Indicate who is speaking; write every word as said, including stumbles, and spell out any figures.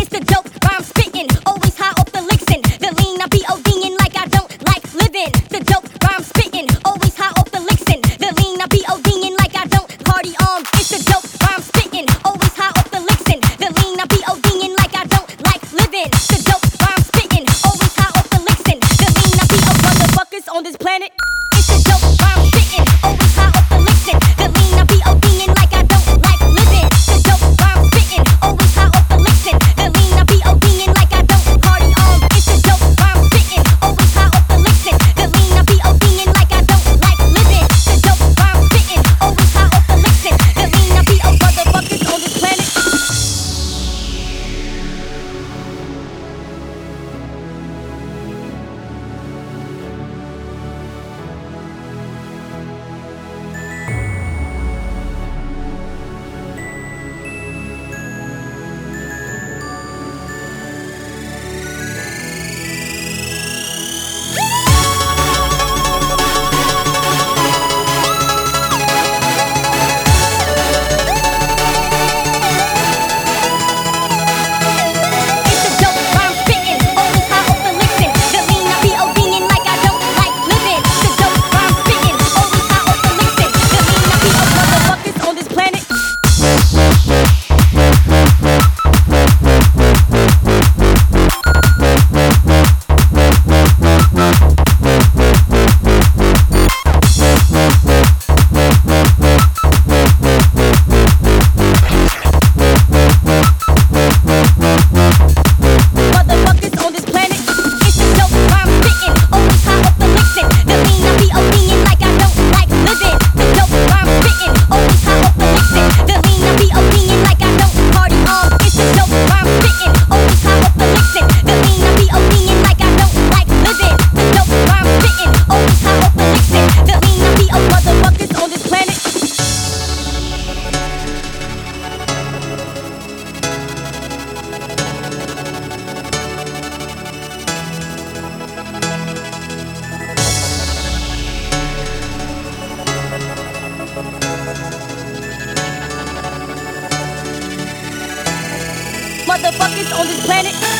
Speaker 1: It's the dope rhyme spittin', always high off the licks and the lean. I be ODing like I don't like living. The dope rhyme spittin', always high off the licks and the lean. I be ODing like I don't party on. It's the dope rhyme spittin', always high off the licks and the lean. I be ODing like I don't like living. The dope rhyme spittin', always high off the licks and the lean. I be a motherfuckers on this planet. It's the dope rhyme spittin', always high off the licks and the lean. I be ODing like I don't like living. The dope rhyme spittin', always high off the licks and the lean. I be ODing like I don't party on. It's the dope rhyme spittin', always high off the licks and the lean. I be ODing like I don't like living. The dope rhyme spittin', always high off the licks and the lean. I be a motherfuckers on this planet. Motherfuckers on this planet.